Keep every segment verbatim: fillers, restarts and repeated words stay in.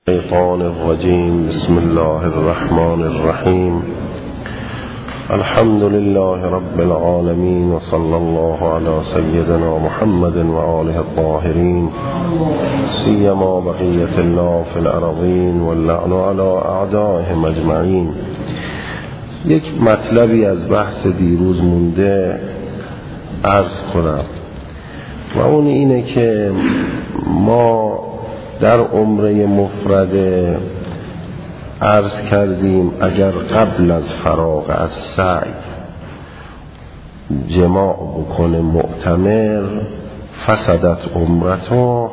الشيطان الرجيم. بسم الله الرحمن الرحيم. الحمد لله رب العالمين، وصلى الله على سيدنا محمد وآله الطاهرين، سيما بقية الله في الأرضين، واللعن على أعدائهم أجمعين. یک مطلبی از بحث دیروز مونده عرض کنم و اون اینه که ما در عمره مفرد عرض کردیم اگر قبل از فراغ از سعی جماع بکنه معتمر فسدت عمرته.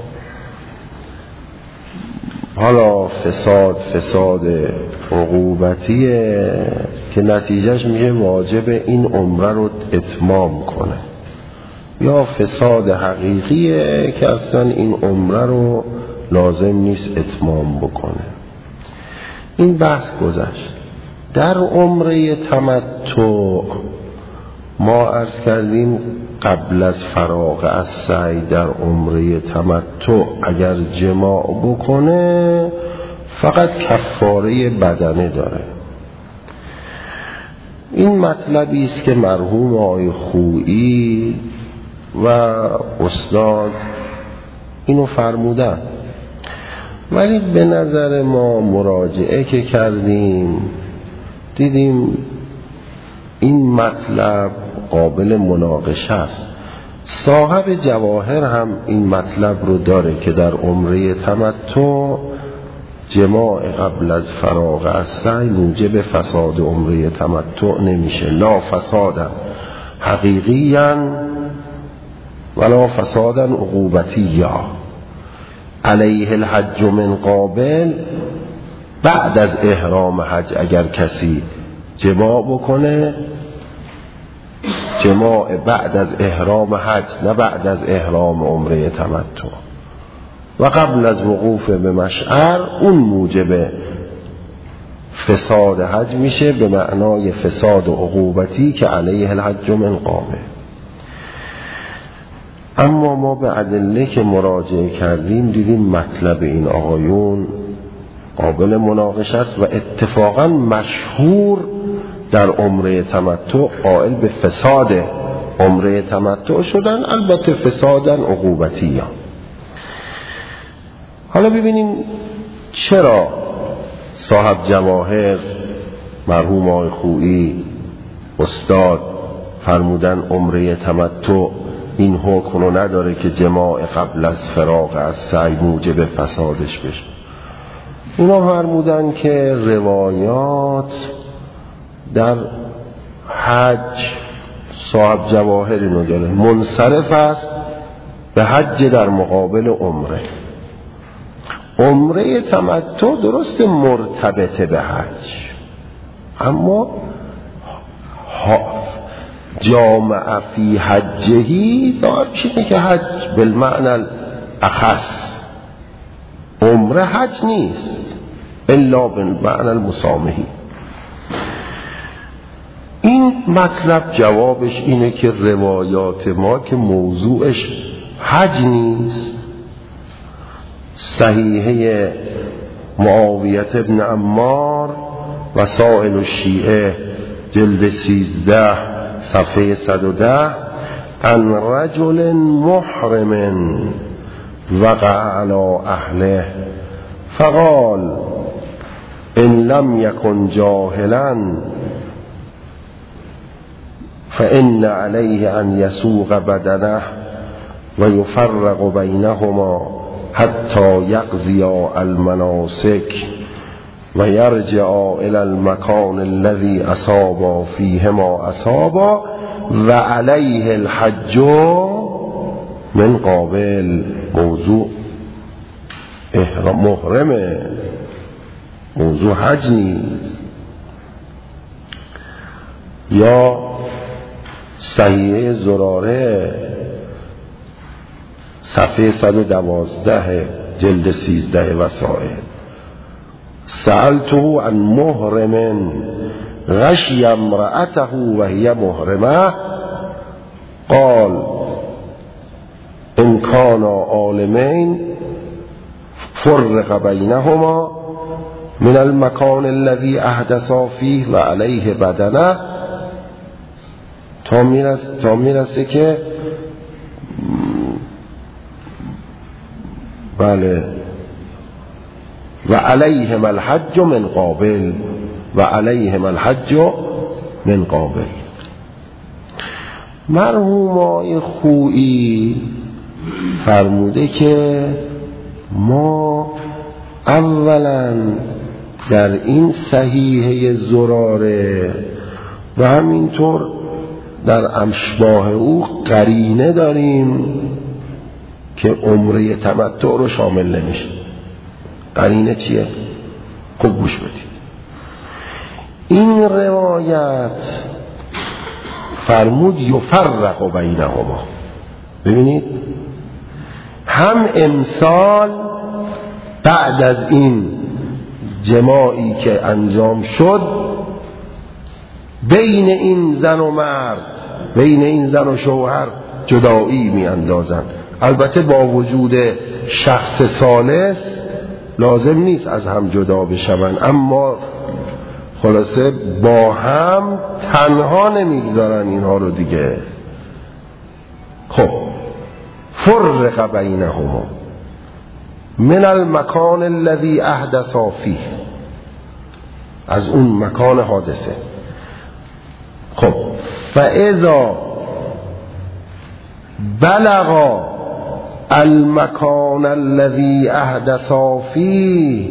حالا فساد فساد عقوبتیه که نتیجهش میشه واجب این عمره رو اتمام کنه، یا فساد حقیقیه که اصلا این عمره رو لازم نیست اتمام بکنه. این بحث گذشت. در عمره تمتع ما عرض کردیم قبل از فراغ از سعی در عمره تمتع اگر جماع بکنه فقط کفاره بدنه داره. این مطلبی است که مرحوم آقای خویی و استاد اینو فرمودن، ولی به نظر ما مراجعه که کردیم دیدیم این مطلب قابل مناقشه است. صاحب جواهر هم این مطلب رو داره که در عمره تمتع جماع قبل از فراغ از سعی موجب فساد عمره تمتع نمیشه، لا فسادا حقیقیاً ولا فسادا عقوبتیا. علیه الحج من قابل، بعد از احرام حج اگر کسی جماع بکنه، جماع بعد از احرام حج نه بعد از احرام عمره تمتع، و قبل از وقوف به مشعر، اون موجب فساد حج میشه به معنای فساد و عقوبتی که علیه الحج من قابل. اما ما به ادله که مراجعه کردیم دیدیم مطلب این آقایون قابل مناقشه است و اتفاقا مشهور در عمره تمتع قائل به فساد عمره تمتع شدن، البته فسادا عقوبتی ها. حالا ببینیم چرا صاحب جواهر مرحوم آقای خویی استاد فرمودن عمره تمتع این حکم رو نداره که جماع قبل از فراغ از سعی موجب فسادش بشه. اینا فرمودن که روایات در حج صاحب جواهر اینو داره منصرف است به حج در مقابل عمره. عمره تمتع درست مرتبطه به حج، اما جامع فی حجهی ظاهر شده که حج بالمعنى الاخص، عمره حج نیست الا بالمعنى المسامحی. این مطلب جوابش اینه که روایات ما که موضوعش حج نیست، صحیحه معاویت ابن عمار وسائل الشیعه جلد سیزده صفحه صد و ده، ان رجل محرم وقع على اهله فقال ان لم يكن جاهلا فان عليه ان يسوق بدنه ويفرق بينهما حتى يقضي المناسك ويرجع الى المكان الذي اصاب فيه ما اصاب وعليه الحج من قابل. موضوع محرمه، موضوع حج نیست. یا صحیحه زراره صفحه صد و دوازده جلد سیزده وسائل، سألته عن محرم غشی امرأته وهي محرمه قال ان كانا عالمین فرق بینهما من المکان الذی احدثا فیه و علیه بدنه، تا میرسه تا میرسه که بله و علیهم الحج من قابل و علیهم الحج من قابل. مرحوم آقای خویی فرموده که ما اولا در این صحیحه زراره و همینطور در اشباه او قرینه داریم که عمره تمتع رو شامل نمیشه. قرینه چیه؟ خوب گوش بدید. این روایت فرمود یفرق بینهما. ببینید هم امسال بعد از این جماعی که انجام شد بین این زن و مرد، بین این زن و شوهر جدایی می اندازن. البته با وجود شخص ثالث لازم نیست از هم جدا بشون، اما خلاصه با هم تنها نمیگذارن اینها رو دیگه. خب فرق بینهما من المکان الذی احدثا فیه، از اون مکان حادثه. خب فاذا بلغا المکان الذی احدثا فیه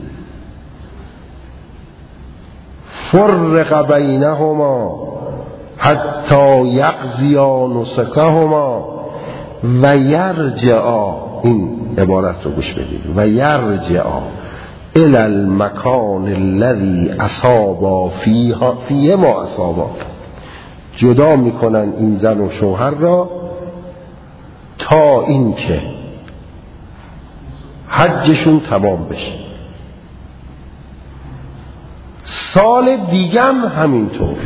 فرق بینهما حتی یقضیا نسکهما و یرجعا. این عبارت رو گوش بدید. و یرجعا الی المکان الذی اصابا فیه ما اصابا. جدا میکنن این زن و شوهر را تا این که حجشون تمام بشه. سال دیگم همینطور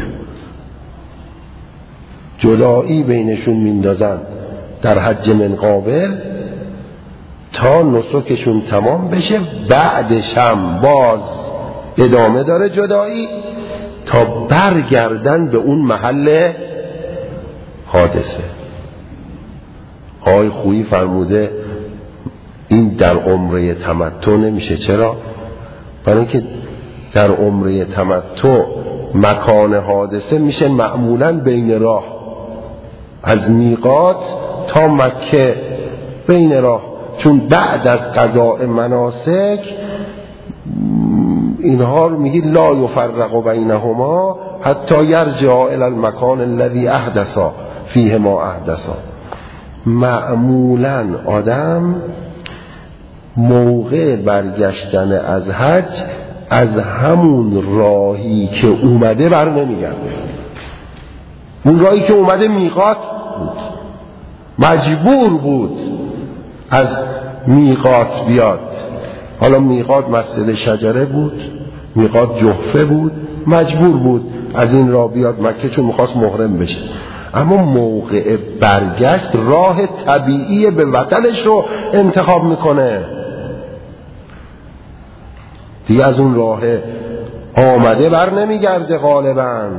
جدایی بینشون میندازن در حج من قابل تا نسکشون تمام بشه. بعدش هم باز ادامه داره جدایی تا برگردن به اون محل حادثه. آقای خویی فرموده این در عمره تمتع نمیشه. چرا؟ برای اینکه در عمره تمتع مکان حادثه میشه معمولاً بین راه، از میقات تا مکه بین راه، چون بعد از قضاء مناسک اینها رو میگی لا یفرق بینهما حتی یرجع الی المکان الذی احدثا فیه ما احدثا. معمولاً آدم موقع برگشتن از حج از همون راهی که اومده بر نمیگرده. اون راهی که اومده میقات بود، مجبور بود از میقات بیاد. حالا میقات مسجد شجره بود، میقات جحفه بود، مجبور بود از این راه بیاد مکه چون میخواست محرم بشه. اما موقع برگشت راه طبیعی به وطنش رو انتخاب میکنه دیگه، از اون راه آمده بر نمیگرده غالبا.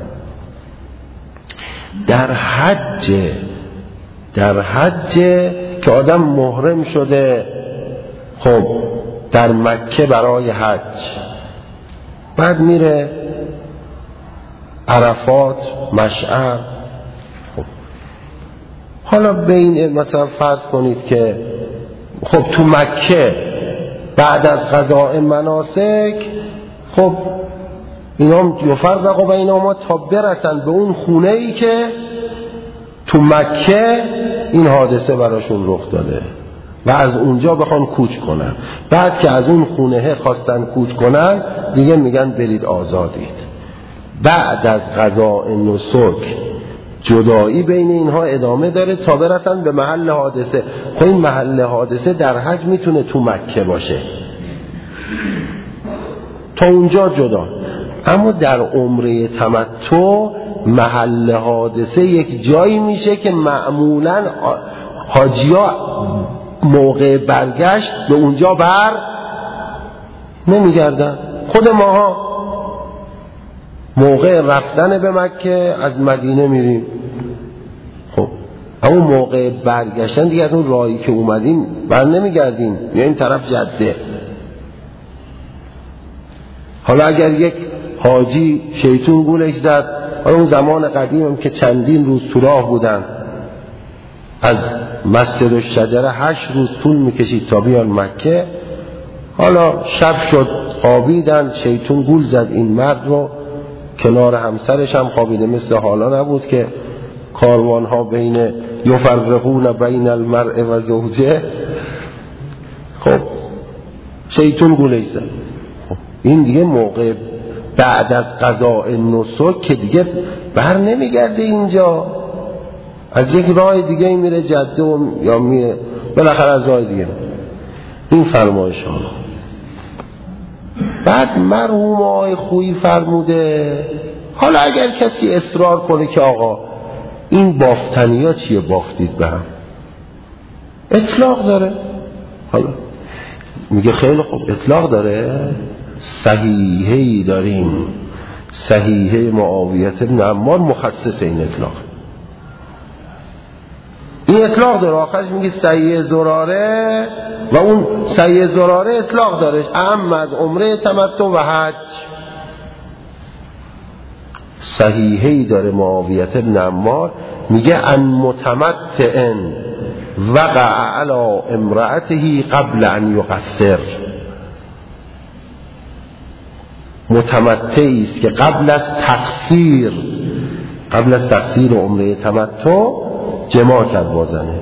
در حج در حج که آدم محرم شده خب در مکه برای حج، بعد میره عرفات، مشعر. خب حالا بین مثلا فرض کنید که خب تو مکه بعد از قضاء مناسک خب اینا یفرق بینهما تا برسن به اون خونه ای که تو مکه این حادثه براشون رخ داده و از اونجا بخوان کوچ کنن. بعد که از اون خونه خواستن کوچ کنن دیگه میگن برید آزادید. بعد از قضاء نسک جدایی بین اینها ادامه داره تا برسن به محل حادثه. خب این محل حادثه در حج میتونه تو مکه باشه، تا اونجا جدا. اما در عمره تمتع محل حادثه یک جایی میشه که معمولا حاجی‌ها موقع برگشت به اونجا بر نمیگردن. خود ماها موقع رفتن به مکه از مدینه میریم، خب اما موقع برگشتن دیگه از اون راهی که اومدیم بر نمیگردیم، میایم طرف جده. حالا اگر یک حاجی شیطون گولش زد، حالا اون زمان قدیم هم که چندین روز تو راه بودن، از مسجد الشجره هشت روز طول میکشید تا بیان مکه. حالا شب شد خوابیدن، شیطون گول زد این مرد رو، کنار همسرش هم خوابیده، مثل حالا نبود که کاروان ها بین یفرقون بین المرء و زوجه. خب شیطون گولش زد. خب این دیگه موقع بعد از قضاء نسک که دیگه بر نمیگرده اینجا، از یک راه دیگه میره جده و یا میره بالاخره از راه دیگه. این فرمایش ها. بعد مرحوم آقای خویی فرموده حالا اگر کسی اصرار کنه که آقا این بافتنی ها چیه بافتید به هم، اطلاق داره. حالا میگه خیلی خوب اطلاق داره، صحیحه‌ای داریم، صحیحه معاویه بن عمار مخصص این اطلاق. این اطلاق داره، آخرش میگه صحیحه زراره و اون صحیحه زراره اطلاق داره اعم از عمره تمتع و حج. صحیحه‌ای داره معاویه بن عمار میگه ان متمتع وقع علی امرأته قبل ان یقصر. متمتعی است که قبل از تقصیر قبل از تقصیر عمره تمتع جماع کرد با زنش.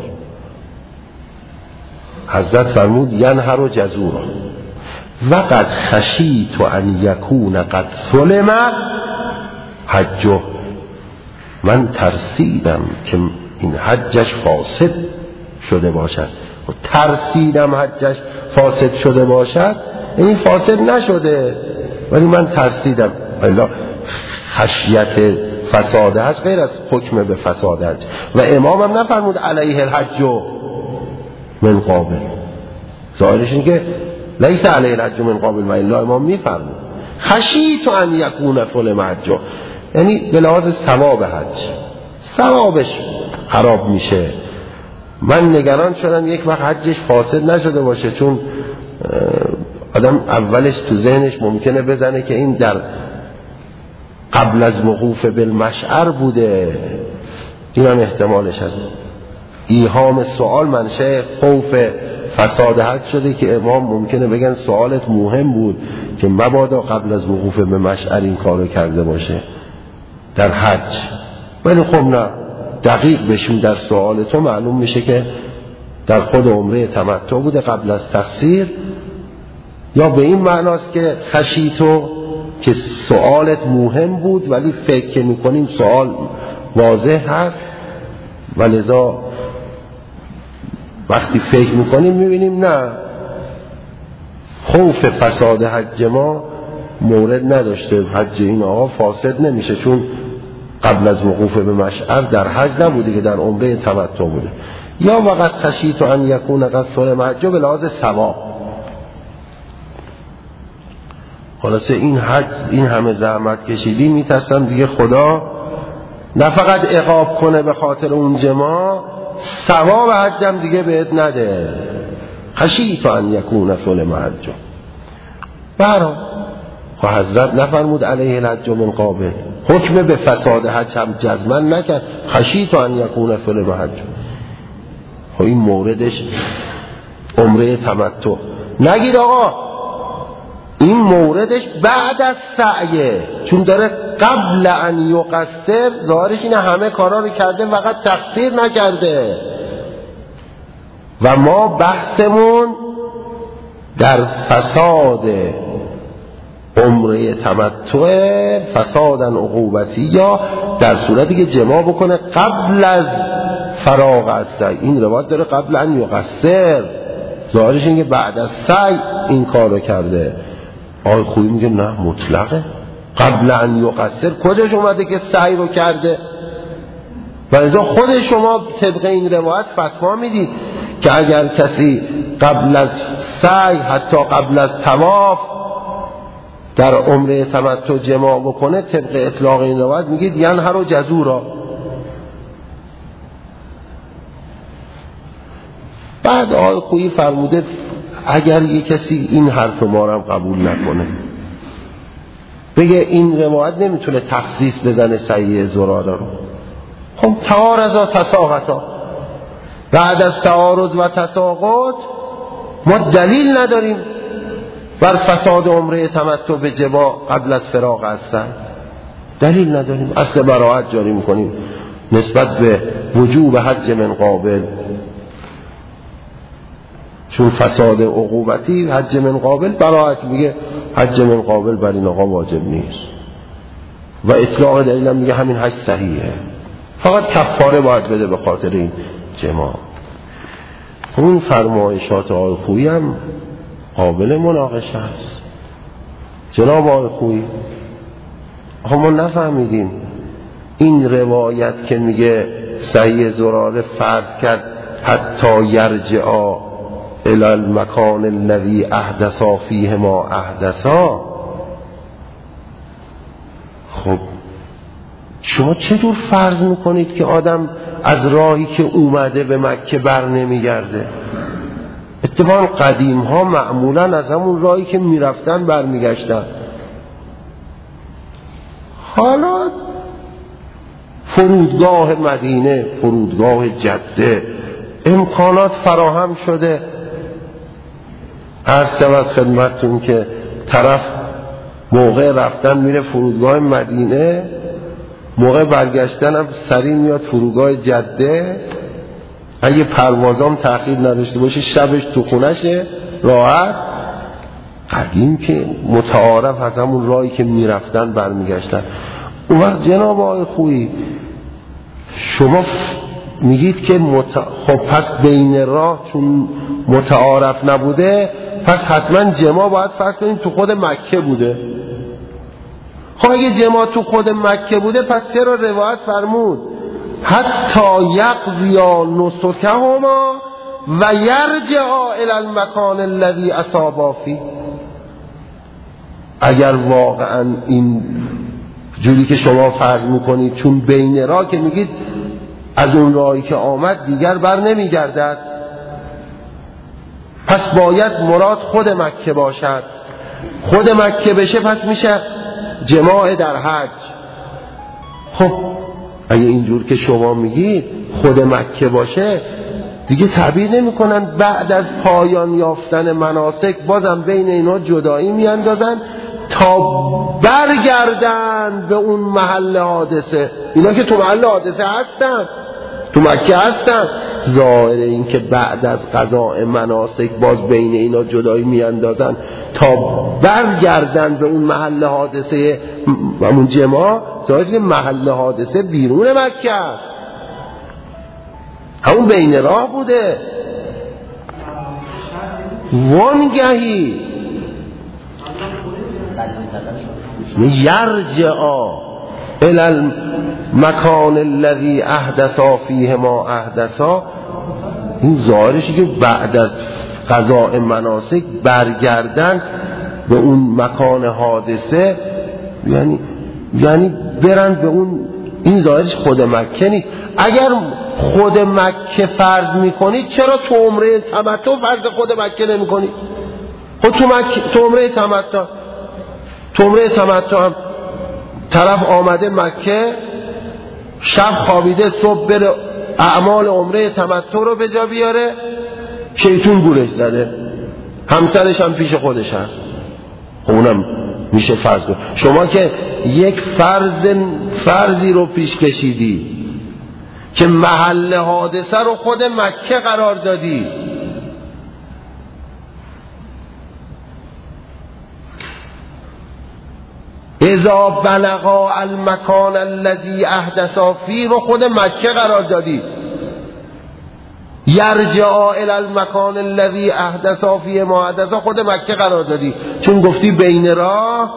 حضرت فرمود ینهر و جزورا وقد خشیت ان یکون قد سلم حجه. من ترسیدم که این حجش فاسد شده باشد. ترسیدم حجش فاسد شده باشد یعنی فاسد نشده، ولی من ترسیدم. الا خشیت فساد حج غیر از حکم به فساد حج. و امام هم نفرمود علیه الحج من قابل، ظاهرش این که لیس علیه الحج من قابل، و الا امام میفرمود خشیت ان یکون سلم حجه، یعنی به لحاظ ثواب حج ثوابش خراب میشه. من نگران شدم یک وقت حجش فاسد نشده باشه، چون آدم اولش تو ذهنش ممکنه بزنه که این در قبل از وقوف بالمشعر بوده، این هم احتمالش هست. ایهام سوال منشأ خوف فساد حج شده که امام ممکنه بگن سوالت مهم بود که مبادا قبل از وقوف به مشعر این کارو کرده باشه در حج. ولی خب نه، دقیق بشیم در سوال تو معلوم میشه که در خود عمره تمتع بوده قبل از تقصیر، یا به این معناست که خشیتو که سوالت مهم بود ولی فکر میکنیم سوال واضح هست و لذا وقتی فکر میکنیم میبینیم نه، خوف فساد حج ما مورد نداشته، حج این آقا فاسد نمیشه چون قبل از وقوف به مشعر در حج نبوده که در عمره تمتع بوده. یا وقت خشیت ان یکون قد سلم حجه به لحاظ ثواب. خلاصه این حج این همه زحمت کشیدی، میترسم دیگه خدا نه فقط عقاب کنه به خاطر اون جماع، ثواب حجم دیگه بهت نده. خشیت ان یکون سلم حجه. برا خب حضرت نفرمود علیه الحج من قابل، حکم به فساد حج هم جزما نکرد، خشیت ان یکون سلم حجه. خب این موردش عمره تمتع. نگید آقا این موردش بعد از سعیه، چون داره قبل ان یقصر، ظاهرش اینه همه کارا رو کرده فقط تقصیر نکرده. و ما بحثمون در فساد عمره تمتع، فسادن عقوبتی، یا در صورتی که جماع بکنه قبل از فراغ از سعی. این روایت داره قبل ان یقصر، ظاهرش اینه که بعد از سعی این کار رو کرده. آقای خویی میگه نه، مطلقه. قبل ان یقصر کجاش اومده که سعی رو کرده؟ و لذا خود شما طبق این روایت فتوا میدید که اگر کسی قبل از سعی حتی قبل از طواف در عمره تمتع جماع بکنه، طبق اطلاق این روایت میگید ینهر و جزورا. بعد آقای خویی فرموده اگر یک کسی این حرف ما رو هم قبول نکنه، بگه این روایت نمیتونه تخصیص بزنه سعی زراره رو، خب تعارضا تساقطا، بعد از تعارض و تساقط ما دلیل نداریم بر فساد عمره تمتع به جماع قبل از فراغ هستن، دلیل نداریم، اصل براءت جاری میکنیم نسبت به وجوب حج من قابل، چون فساد عقوبتی حج من قابل، براءت میگه حج من قابل بر این آقا واجب نیست و اطلاق دلیل میگه همین حج صحیحه، فقط کفاره باید بده به خاطر این جماع. اون فرمایشات آقای خویی هم قابل مناقشه است. جناب آقای خویی آخه ما نفهمیدیم این روایت که میگه سعی زراره فرض کرد حتی یرجعا الی المکان الذی احدثا فیه ما احدثا، خب شما چطور فرض میکنید که آدم از راهی که اومده به مکه بر نمیگرده؟ اتفاقا قدیم ها معمولا از همون راهی که میرفتن برمیگشتن. حالا فرودگاه مدینه، فرودگاه جده، امکانات فراهم شده، هر سبت خدمتتون که طرف موقع رفتن میره فرودگاه مدینه، موقع برگشتن هم سریع میاد فرودگاه جده، اگه پروازام تأخیر نداشته باشه شبش تو خونشه راحت. قدیم که متعارف از همون راهی که میرفتن برمیگشتن. اون وقت جناب آقای خویی شما میگید که مت... خب پس بین راه چون متعارف نبوده پس حتما جماع باید فرض کنیم تو خود مکه بوده. خب اگه جماع تو خود مکه بوده پس چرا روایت فرمود حتی یقضیا نسکهما و یرجعا الی المکان الذی اصابا فیه؟ اگر واقعا این جوری که شما فرض میکنید چون بین راه که میگید از اون راهی که آمد دیگر بر نمیگردد، پس باید مراد خود مکه باشد. خود مکه بشه پس میشه جماع در حج. خب اگه اینجور که شما میگید خود مکه باشه دیگه تعبیر نمی کنن بعد از پایان یافتن مناسک بازم بین اینا جدایی میاندازن تا برگردن به اون محل حادثه. اینا که تو محل حادثه هستن، تو مکه هستن، ظاهر این که بعد از قضاء مناسک باز بین اینا جدایی میاندازن تا برگردن به اون محل حادثه و اون جماع، ظاهر که محل حادثه بیرون مکه است، همون بین راه بوده. وانگهی یرجعا الی المکان الذی احدثا فیه ما احدثا، این ظاهرشی که بعد از قضاء مناسک برگردن به اون مکان حادثه، یعنی یعنی برن به اون، این ظاهرش خود مکه نیست. اگر خود مکه فرض میکنید چرا تو عمره تمتع فرض خود مکه نمی کنید؟ خود تو, مکه، تو عمره تمتع تو عمره تمتع هم طرف آمده مکه، شب خوابیده، صبح بره اعمال عمره تمتع رو به جا بیاره، شیطون گولش زده، همسرش هم پیش خودش هست، خب اونم میشه فرض کنید. شما که یک فرض فرضی رو پیش کشیدی که محل حادثه رو خود مکه قرار دادی، اذا بلغا المکان الذی احدثا فیه رو خود مکه قرار دادی، یرجعا الی المکان الذی احدثا فیه ما احدثا خود مکه قرار دادی، چون گفتی بین راه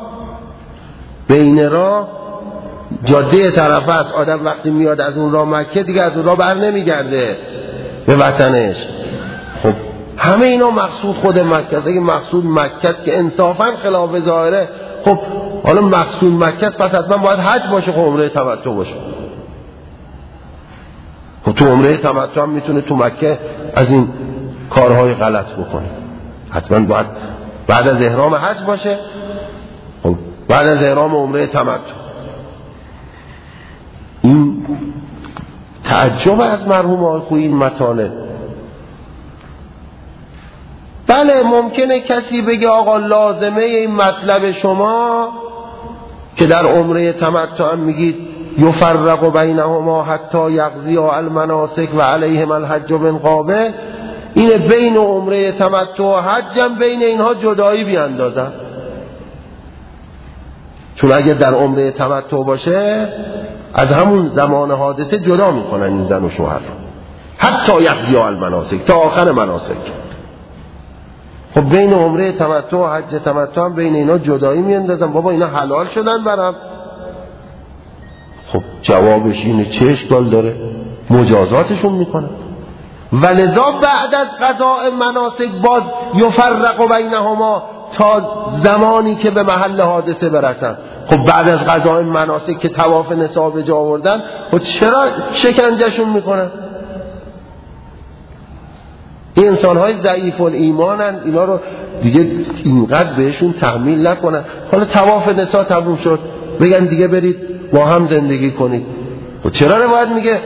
بین راه جاده طرف است، آدم وقتی میاد از اون راه مکه دیگه از اون راه بر نمیگرده به وطنش، خب همه اینا مقصود خود مکه است. اگه مقصود مکه است که انصافا خلاف ظاهره، خب حالا مقصود مکه است، پس حتما باید حج باشه، خب عمره تمتع باشه. خب تو عمره تمتع هم میتونه تو مکه از این کارهای غلط بکنه، حتما باید بعد از احرام حج باشه، خب بعد از احرام عمره تمتع. این تعجب از مرحوم آقای خویی این مطالب. بله ممکنه کسی بگه آقا لازمه این مطلب شما که در عمره تمتع هم میگید یفرق بینهما حتی یقضی المناسک و علیهم الحج من قابل، اینه بین عمره تمتع و حج هم بین اینها جدایی بیاندازن. چون اگه در عمره تمتع باشه از همون زمان حادثه جدا میکنن این زن و شوهر، حتی یقضی المناسک، تا آخر مناسک. خب بین عمره تمتع و حج تمتع هم بین اینا جدایی میاندازن. بابا اینا حلال شدن برام. خب جوابش اینه چه اشکال داره؟ مجازاتشون میکنن. ولذا بعد از قضاء مناسک باز یفرق بینهما تا زمانی که به محل حادثه برسن. خب بعد از قضاء مناسک که طواف نساء به جا آوردن، خب چرا شکنجهشون میکنن؟ این انسان‌های ضعیف الایمانن، اینا رو دیگه اینقدر بهشون تحمیل نکنن. حالا طواف نساء تموم شد، بگن دیگه برید با هم زندگی کنید. خب چرا روایت میگه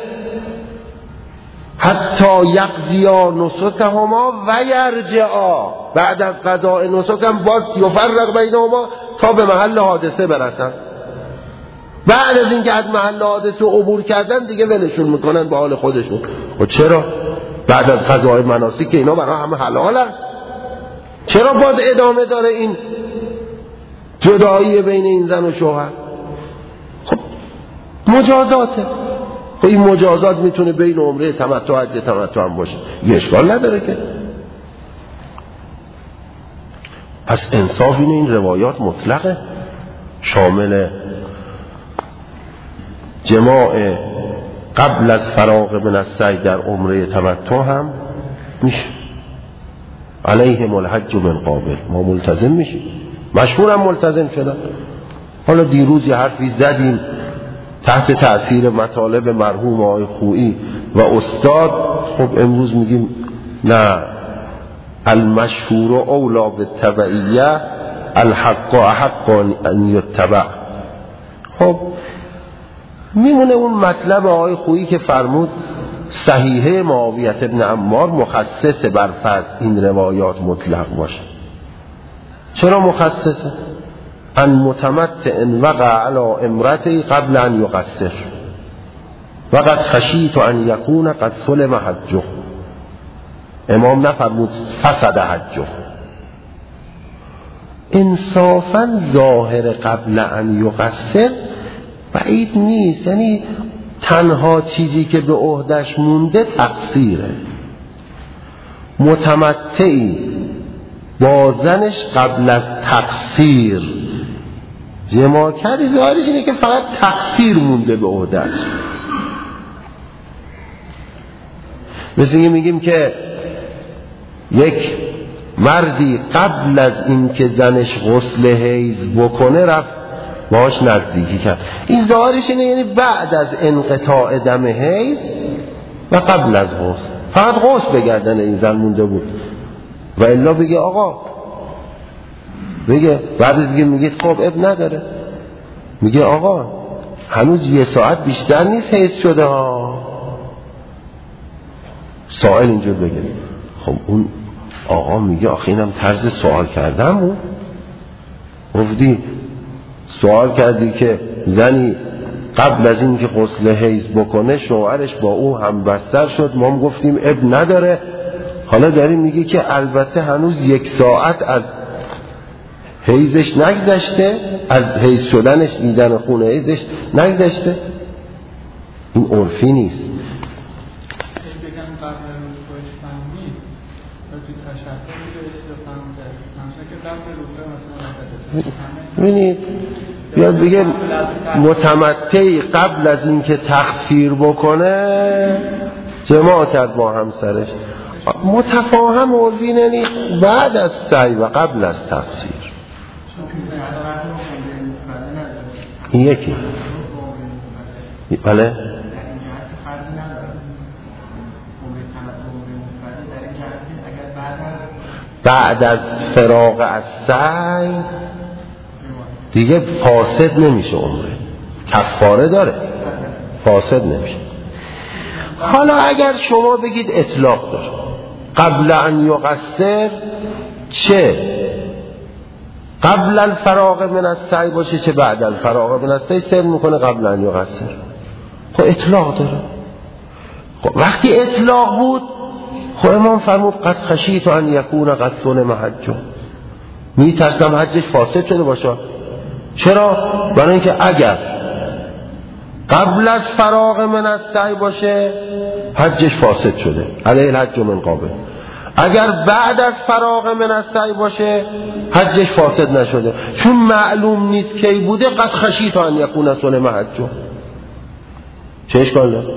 حتی یقضیا نسکهما و یرجعا، بعد از قضاء نسک هم باز یفرق بینهما تا به محل حادثه برسن. بعد از اینکه از محل حادثه عبور کردن دیگه ولشون میکنن به حال خودشون. خب چرا بعد از قضاء مناسک که اینا برای همه حلالن، چرا باز ادامه داره این جدایی بین این زن و شوهر؟ خب مجازاته. خب این مجازات میتونه بین عمره تمتع و حج تمتع هم باشه، یه اشکال نداره که. پس انصاف اینه این روایات مطلقه، شامل جماع قبل از فراغ من السعی در عمره تمتع هم میشه. علیهم الحج من قابل، ما ملتزم میشیم، مشهورم ملتزم شدن. حالا دیروز یه حرفی زدیم تحت تأثیر مطالب مرحوم آقای خویی و استاد. خب امروز میگیم نه، المشهور اولا بالتبعیه الحق احق ان یتبع. خب میمونه اون مطلب آقای خویی که فرمود صحیحه معاویه ابن عمار مخصص بر فرض این روایات مطلق باشه. چرا مخصصه؟ ان متمتع وقع علی امرته قبل ان یقصر وقد خشیت ان یکون قد سلم حجه. امام نفرمود فسد حجه. انصافا ظاهر قبل ان یقصر بعید نیست، یعنی تنها چیزی که به عهدش مونده تقصیره. متمتعی با زنش قبل از تقصیر جماع کردی، ظاهرش اینه که فقط تقصیر مونده به عهدش. مثل اینکه میگیم که یک مردی قبل از این که زنش غسل حیض بکنه رفت باهاش نزدیکی کرد، این ظاهرش اینه یعنی بعد از انقطاع دم حیض و قبل از غسل، فقط غسل به گردن این زن مونده بود. و الا بگه آقا، بگه بعد از اینکه میگید خب اب نداره، میگه آقا هنوز یه ساعت بیشتر نیست حیض شده ها. سائل اینجور بگه. خب اون آقا میگه آخه اینم طرز سوال کردم بود. گفتی سوال کردی که زنی قبل از این که غسل حیض بکنه شوهرش با او هم بستر شد، ما هم گفتیم اب نداره. حالا داری میگه که البته هنوز یک ساعت از حیضش نگذشته، از حیض شدنش، دیدن خون حیضش نگذشته. این عرفی نیست. ببینید بیاد بگه متمتعی قبل از اینکه تقصیر بکنه جماع کرد با همسرش. متفاهم عرفی یعنی بعد از سعی و قبل از تفسیر. این یکی بله بعد از فراغ از سعی دیگه فاسد نمیشه، عمره کفاره داره، فاسد نمیشه. حالا اگر شما بگید اطلاق داره قبل ان یقصر، چه قبل الفراغ من السعی باشه چه بعد الفراغ من السعی، سر میکنه قبل ان یقصر. خب اطلاق داره. خب وقتی اطلاق بود، خب امام فرمود قد خشیت ان یکون قد ظلم حجه، میترسم حجش فاسد شده باشه. چرا؟ برای اینکه اگر قبل از فراغ من السعی باشه حجش فاسد شده، علیه الحج من قابل. اگر بعد از فراغ من السعی باشه حجش فاسد نشده، چون معلوم نیست کی بوده. قد خشیت ان یکون ظلم حجه، چه اشکال داره؟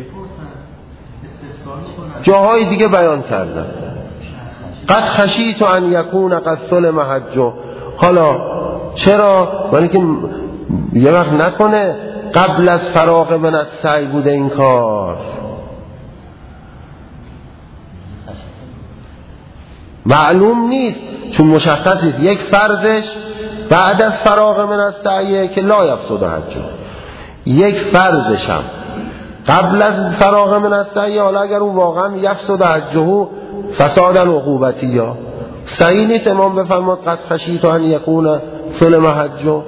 جاهای دیگه بیان کردن قد خشیت ان یکون قد ظلم حجه. حالا چرا؟ برای اینکه یه وقت نکنه قبل از فراغ من السعی بوده این کار، معلوم نیست، چون مشخص نیست. یک فرضش بعد از فراغ من السعی که لا یفسد حجه، یک فرضش هم قبل از فراغ من السعی. حالا اگر اون واقعا یفسد حجه فسادا عقوبتی یا صحیح نیست امام بفرماد قد خشیت ان یکون ظلم حجه.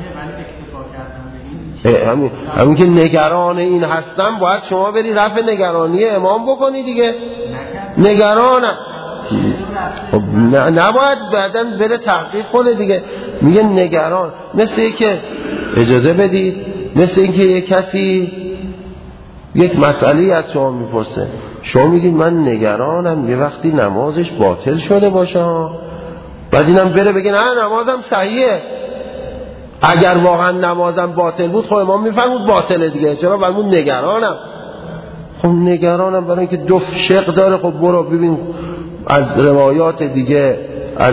همین همین که نگران این هستم، باید شما بری رفع نگرانی امام بکنی دیگه. نگرانم خب نباید بعداً بره تحقیق کنه دیگه. میگه نگران، مثل این که اجازه بدید، مثل این که یک کسی یک مسئله از شما میپرسه، شما میگید من نگرانم یه وقتی نمازش باطل شده باشه، بعد اینم بره بگه نه نمازم صحیحه. اگر واقعا نمازم باطل بود خب امام میفرمود باطله دیگه، چرا برمون نگرانم؟ خب نگرانم برای اینکه دو شق داره. خب برو ببین از روایات دیگه، از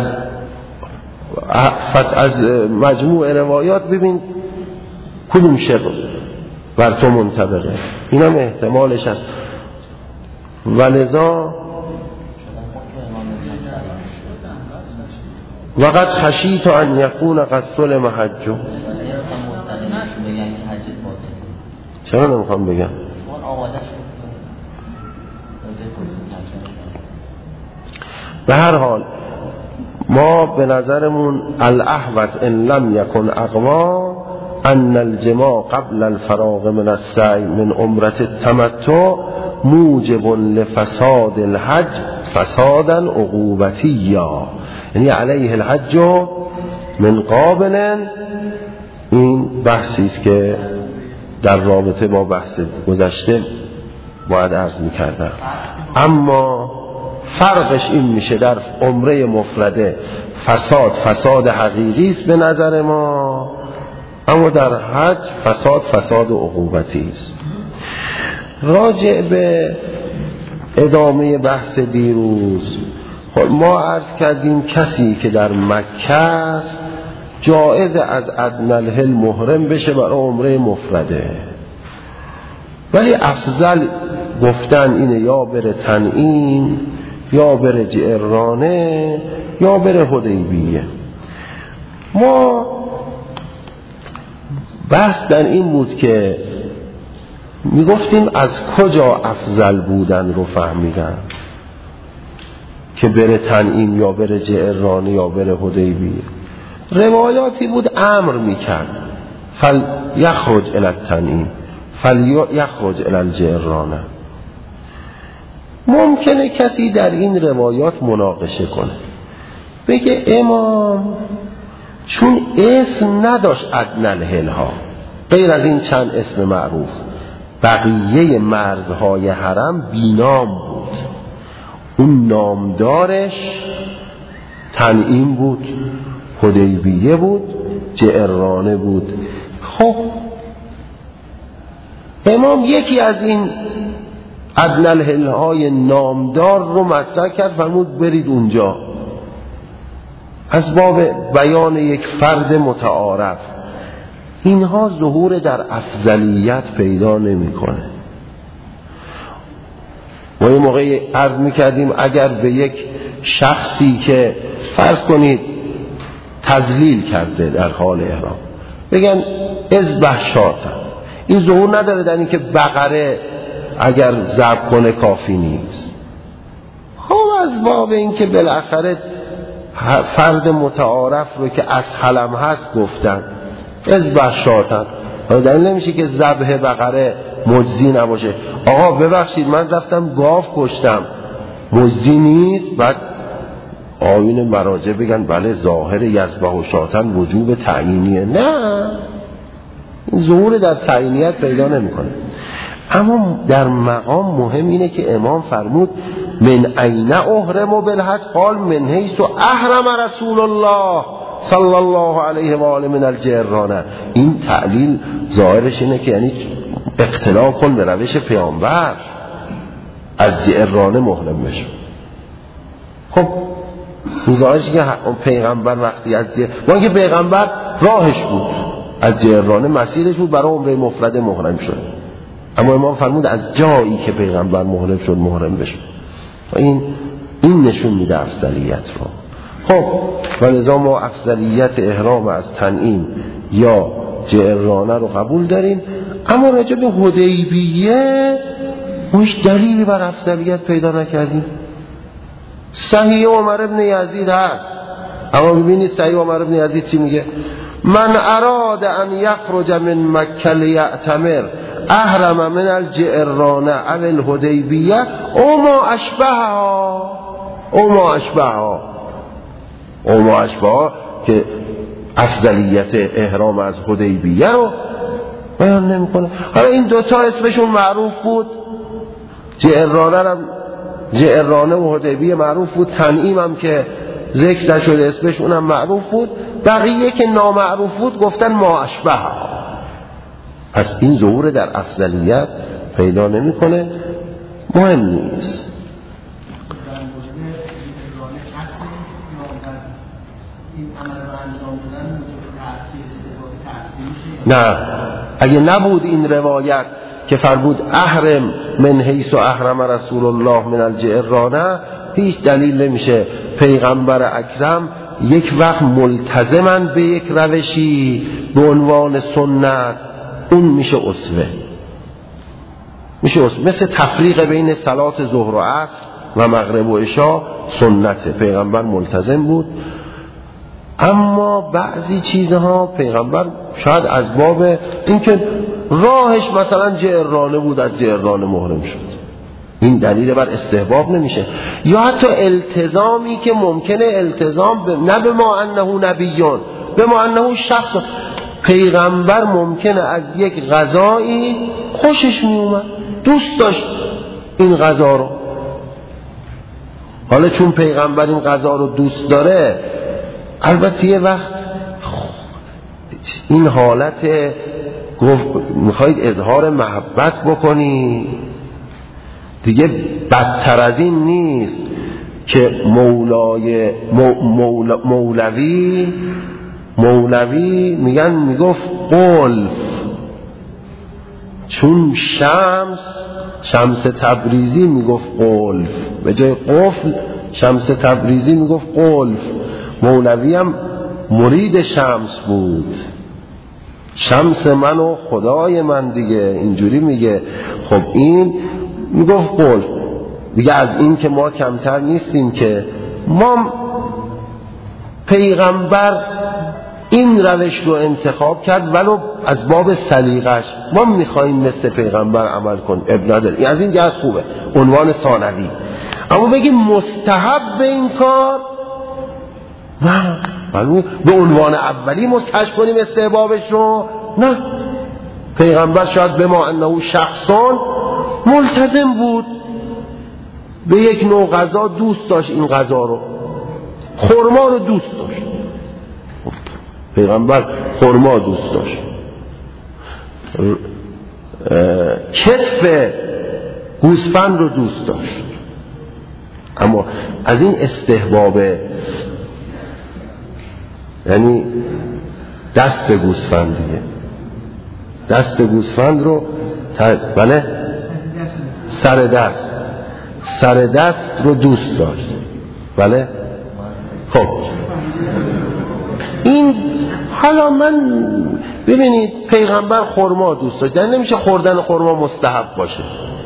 از مجموع روایات ببین کدوم شق بر تو منطبقه. این هم احتمالش هست. ولذا وقد خشیت ان یکون قد ظلم حجه. چرا نمیخوام بگم؟ به هر حال ما به نظرمون الاحوط ان لم یکن اقوا ان الجماع قبل الفراغ من السعی من عمرة التمتع موجب لفساد الحج فسادا عقوبتیا، یعنی علیه الحج من قابل. این بحثی است که در رابطه با بحث گذشته باید عرض می‌کردم. اما فرقش این میشه در عمره مفرده فساد فساد حقیقی است به نظر ما، اما در حج فساد فساد عقوبتی است. راجع به ادامه بحث دیروز، ما عرض کردیم کسی که در مکه است جایز از ادنی الحل محرم بشه برای عمره مفرده، ولی افضل گفتن اینه یا بره تنعیم یا بره جعرانه یا بره حدیبیه. ما بحث در این بود که میگفتیم از کجا افضل بودن رو فهمیدن که بره تنعیم یا بره جعرانه یا بره حدیبیه. روایاتی بود امر میکرد فل یخرج الی التنعیم فل یخرج الی الجعرانه. ممکنه کسی در این روایات مناقشه کنه، بگه امام چون اسم نداشت ادنی الحل ها غیر از این چند اسم معروف، بقیه مرزهای حرم بینام بود، اون نامدارش تنعیم بود، حدیبیه بود، جعرانه بود. خب امام یکی از این ادنی الحلهای نامدار رو مطرح کرد، فرمود برید اونجا، از باب بیان یک فرد متعارف. اینها ظهور در افضلیت پیدا نمی‌کنه. ما یه موقعی عرض می‌کردیم اگر به یک شخصی که فرض کنید تذلیل کرده در حال احرام بگن اذبح شاطن، این ظهور نداره در این که بقره اگر ذبح کنه کافی نیست. خب از باب این که بالاخره فرد متعارف رو که از حلم هست گفتن اذبح شاطن، حالا دلیل نمیشه که ذبح بقره مجزی نباشه. آقا ببخشید من رفتم گاو کشتم، مجزی نیست؟ بعد آیون مراجع بگن بله ظاهر یذبح و شاطن وجوب تعیینیه. نه، این ظهور در تعیینیت پیدا نمیکنه. اما در مقام مهم اینه که امام فرمود من این احرم بالحج قال من حیث احرم رسول الله صلی الله علیه و آله من الجعرانه. این تعلیل ظاهرش اینه که یعنی اقتناع کن به روش پیامبر، از جعرانه محرم بشو. خب ظاهرش که پیغمبر وقتی از جعرانه، وان که پیغمبر راهش بود از جعرانه مسیرش بود برای عمره مفرد محرم شد، اما امام فرمود از جایی که پیغمبر محرم شد محرم بشو. این این نشون میده افضلیت رو. خب ولذا ما افضلیت احرام از تنعیم یا جعرانه رو قبول داریم، اما راجع به حدیبیه ما هیچ دلیلی بر افضلیت پیدا نکردیم. صحیح عمر ابن یزید هست، اما ببینید صحیح عمر ابن یزید چی میگه؟ من اراد ان یخرج من مکه لیعتمر احرم من الجعرانه او الحدیبیه او ما اشبهها او ما اشبهها او ما اشبهها که افضلیت احرام از حدیبیه رو بیان نمیکنه. حالا این دوتا اسمشون معروف بود، جعرانه هم جعرانه و حدیبیه معروف بود، تنعیم هم که ذکر نشده اسمشون هم معروف بود، بقیه که نامعروف بود گفتن ما اشبهها. پس این ظهور در افضلیت پیدا نمیکنه، مهم نیست. نه، اگه نبود این روایت که فرمود احرم من حیث احرم رسول الله من الجعرانه، هیچ دلیل نمیشه پیغمبر اکرم یک وقت ملتزمن به یک روشی به عنوان سنت، اون میشه اسوه، میشه اسوه. مثل تفریق بین صلات ظهر و عصر و مغرب و عشاء سنته، پیغمبر ملتزم بود. اما بعضی چیزها پیغمبر شاید از باب اینکه راهش مثلا جعرانه بود از جعرانه محرم شد، این دلیل بر استحباب نمیشه. یا حتی التزامی که ممکنه التزام ب... نه به ما انه نبیون، به ما انه شخص، پیغمبر ممکنه از یک غذایی خوشش میومد، دوست داشت این غذا رو، حالا چون پیغمبر این غذا رو دوست داره، البته یه وقت این حالت گفت میخواید اظهار محبت بکنی دیگه بدتر از این نیست که مولای مولا مولوی مولوی میگن میگفت قلف، چون شمس شمس تبریزی میگفت قلف، به جای قفل شمس تبریزی میگفت قلف. مولوی هم مرید شمس بود، شمس من و خدای من دیگه، اینجوری میگه. خب این میگفت قلف دیگه. از این که ما کمتر نیستیم که ما پیغمبر این روش رو انتخاب کرد ولو از باب سلیقش، ما میخواییم مثل پیغمبر عمل کن، ابن نداره، از این جهت خوبه عنوان ثانوی. اما بگیم مستحب به این کار نه، ولی به عنوان اولی مستحب کنیم استحبابش رو نه. پیغمبر شاید به ما انه شخصان ملتزم بود به یک نوع غذا، دوست داشت این غذا رو، خرما رو دوست داشت، پیغمبر خرما دوست داشت. کتف گوسفند رو دوست داشت، اما از این استحباب، یعنی دست گوسفند دیگه، دست گوسفند رو بله سر دست سر دست رو دوست داشت. بله خب این حالا من ببینید پیغمبر خرما دوست داشت، یعنی نمیشه خوردن خرما مستحب باشه.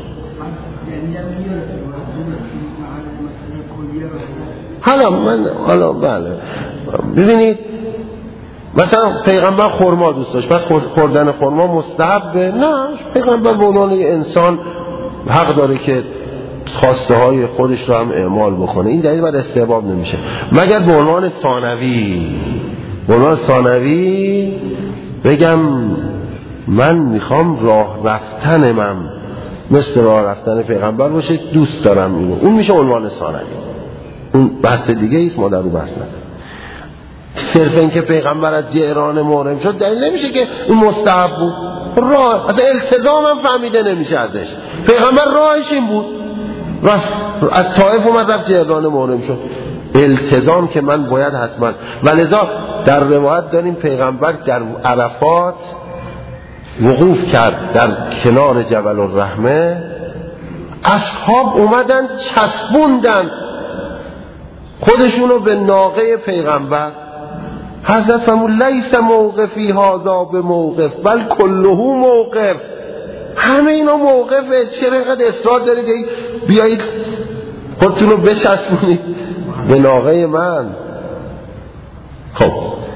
حالا من حالا بله ببینید مثلا پیغمبر خرما دوست داشت، پس خوردن خرما مستحبه؟ نه، پیغمبر به عنوان انسان حق داره که خواسته های خودش رو هم اعمال بکنه، این دلیل بر استحباب نمیشه، مگر به عنوان ثانوی. به عنوان ثانوی بگم من میخوام راه رفتن من مثل راه رفتن پیغمبر باشه، دوست دارم اینو، اون میشه عنوان ثانوی، اون بحث دیگه ایست، ما در اون بحث نداریم. صرف این که پیغمبر از جعران محرم شد دلیل نمیشه که این مستحب بود. راه اصلا التزام هم فهمیده نمیشه ازش. پیغمبر راهش این بود، رفت از طائف اومد رفت جعران محرم شد، التزام که من باید حتما. ولذا در روایت داریم پیغمبر در عرفات وقوف کرد در کنار جبل الرحمه، اصحاب اومدن چسبوندن خودشونو به ناقه پیغمبر. حضرت فرمود لیس موقفی هذا به موقف بل کله موقف، همه اینا موقفه، چرا اینقدر اصرار دارید بیایید خودتونو بچسبونید به ناقه من؟ خب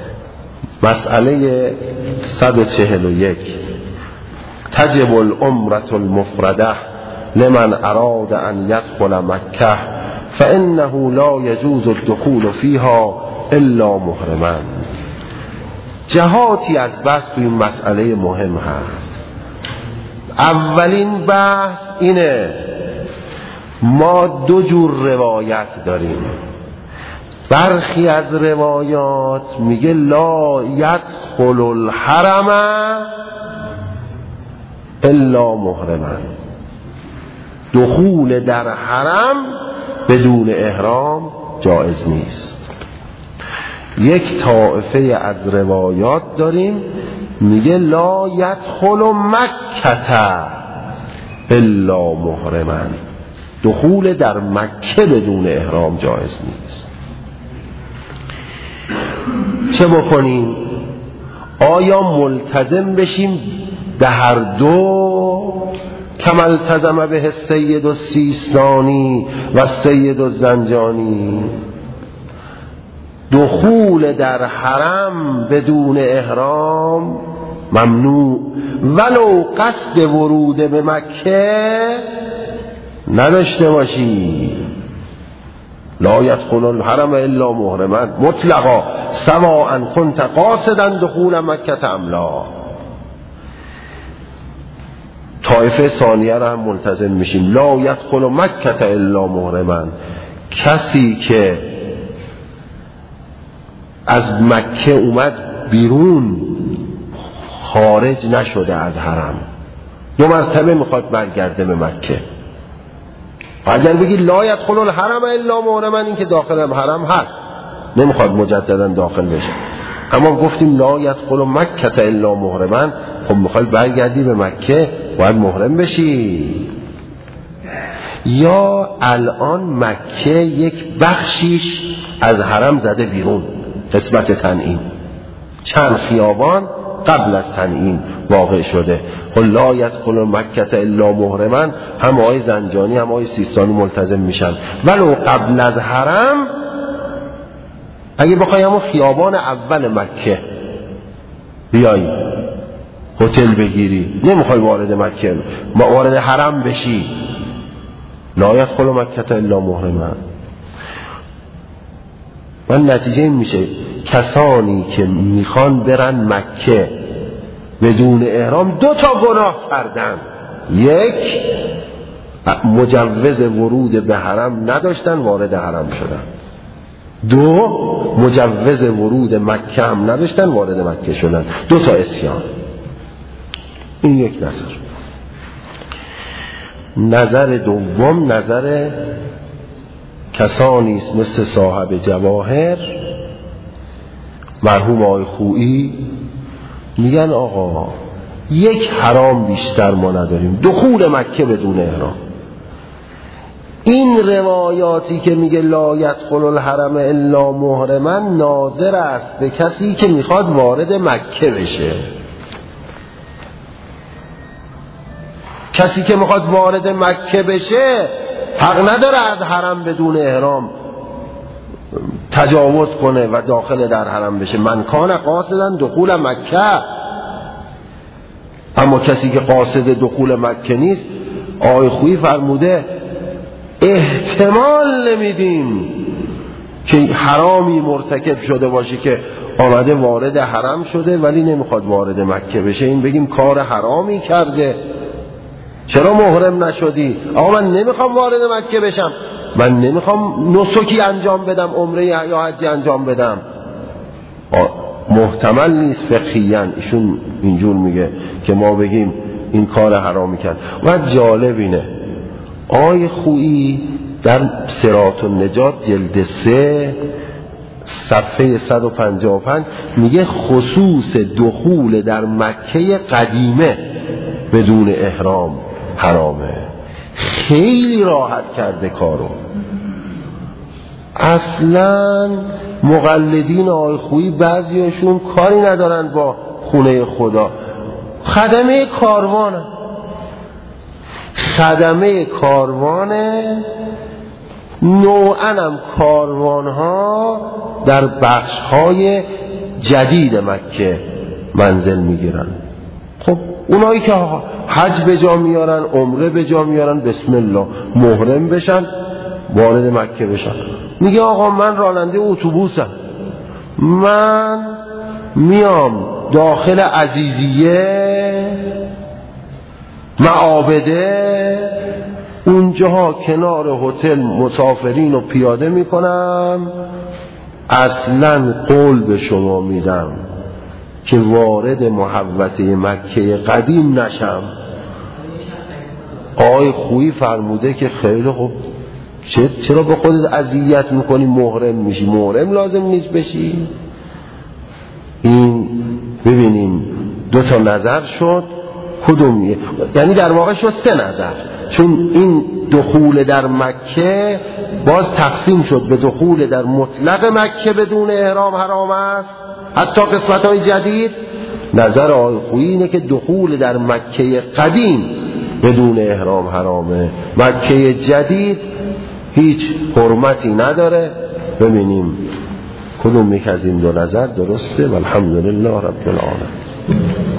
مسئله صد و چهل و یک، تجب العمرة المفرده لمن اراد ان يدخل مکه فانه لا يجوز الدخول فيها الا محرما. جهاتی از بحث تو این مسئله مهم هست. اولین بحث اینه، ما دو جور روایت داریم. برخی از روایات میگه لا یدخل الحرم الا محرما، دخول در حرم بدون احرام جایز نیست. یک طائفه از روایات داریم میگه لا یدخل مکه الا محرما، دخول در مکه بدون احرام جایز نیست. چه بکنیم؟ آیا ملتزم بشیم به هر دو کما التزم به السید السیستانی و السید الزنجانی؟ دخول در حرم بدون احرام ممنوع، ولو قصد ورود به مکه نداشته باشی. لا يدخل الحرم الا محرما مطلقا سواء كنت قاصدا دخول مکه ام لا. طایفه ثانیه را هم ملتزم میشیم، لا يدخل مکه الا محرما، کسی که از مکه اومد بیرون خارج نشده از حرم، دو مرتبه میخواد برگرده به مکه. اگر بگی لا يدخل الحرم الا محرما، این که داخل حرم هست نمیخواد مجددا داخل بشه، اما گفتیم لا يدخل مکه الا محرما، خب میخواد برگردی به مکه باید محرم بشی. یا الان مکه یک بخشیش از حرم زده بیرون، قسمت تنعیم، چند خیابان قبل از تنعیم واقع شده، قل لا يدخل مکه الا محرما، هم آقای زنجانی هم آقای سیستانی ملتزم میشن. ولو قبل از حرم اگه بخوای همون خیابان اول مکه بیایی هتل بگیری، نمیخوای وارد مکه وارد حرم بشی، لا يدخل مکه الا محرما. و نتیجه این میشه کسانی که میخوان برن مکه بدون احرام دو تا گناه کردن. یک، مجوز ورود به حرم نداشتن، وارد حرم شدن. دو، مجوز ورود مکه هم نداشتن، وارد مکه شدن. دو تا عصیان. این یک نظر. نظر دوم نظر کسانی است مثل صاحب جواهر، مرحوم آقای خویی، میگن آقا یک حرام بیشتر ما نداریم، دخول مکه بدون احرام. این روایاتی که میگه لا یدخل الحرم الا محرما ناظر است به کسی که میخواد وارد مکه بشه. کسی که میخواد وارد مکه بشه حق نداره از حرم بدون احرام تجاوز کنه و داخل در حرم بشه. من کان قاصدا دخول مکه. اما کسی که قاصد دخول مکه نیست، آقای خویی فرموده احتمال نمیدیم که حرامی مرتکب شده باشه که آمده وارد حرم شده ولی نمیخواد وارد مکه بشه، این بگیم کار حرامی کرده. چرا محرم نشدی؟ آقا من نمیخوام وارد مکه بشم، من نمیخوام نسکی انجام بدم، عمره یا حج انجام بدم. محتمل نیست فقهیاً ایشون اینجور میگه که ما بگیم این کار حرامی کرد. و جالب اینه آقای خویی در صراط النجات جلد سه صفحه صد و پنجاه و پنج میگه خصوص دخول در مکه قدیمه بدون احرام حرامه. خیلی راحت کرده کارو. اصلا مقلدین آقای خویی بعضیاشون کاری ندارن با خونه خدا، خدمه کاروانه خدمه کاروانه نوعاً هم کاروان ها در بخش های جدید مکه منزل میگیرن. خب اونایی که حج به جا میارن، عمره به جا میارن، بسم الله محرم بشن وارد مکه بشن. میگه آقا من راننده اتوبوسم، من میام داخل عزیزیه معابده، اونجاها کنار هتل مسافرین رو پیاده میکنم، اصلا قول به شما میدم که وارد محوطه مکه قدیم نشم. آقای خویی فرموده که خیلی خوب، چرا به خودت اذیت میکنی؟ محرم میشی، محرم لازم نیست بشی. این ببینیم دو تا نظر شد، کدومیه؟ یعنی در واقع شد سه نظر، چون این دخول در مکه باز تقسیم شد به دخول در مطلق مکه بدون احرام حرام است حتی قسمت های جدید. نظر آقای خویی اینه که دخول در مکه قدیم بدون احرام حرامه، مکه جدید هیچ حرمتی نداره. ببینیم کدوم یک از این دو نظر درسته. والحمدلله رب العالمین.